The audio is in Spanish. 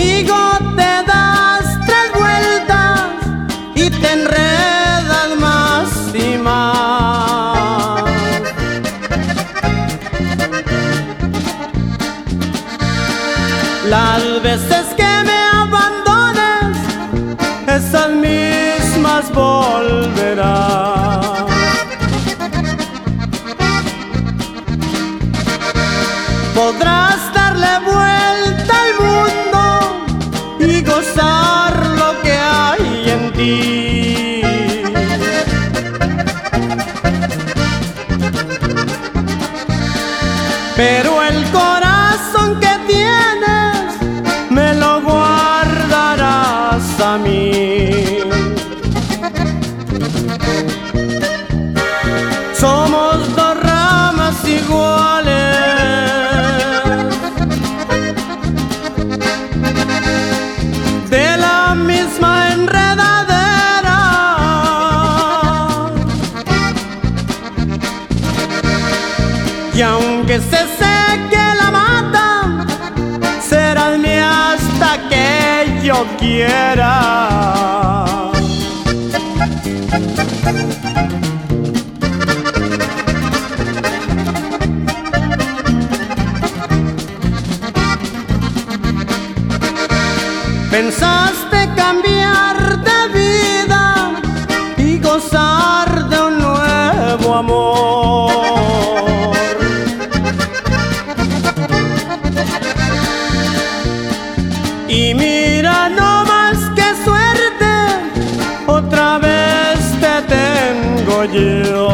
conmigo te das 3 vueltas y te enredas más y más. Las veces que me abandones, esas mismas volverás. Podrás darle vuelta al mundo y gozar lo que hay en ti. Pero el corazón que tienes me lo guardarás a mí. Somos 2 ramas iguales, de la misma enredadera, y aunque se seque la mata, serás mía hasta que yo quiera. Pensaste cambiar de vida y gozar de un nuevo amor. Y mira nomás qué suerte, otra vez te tengo yo.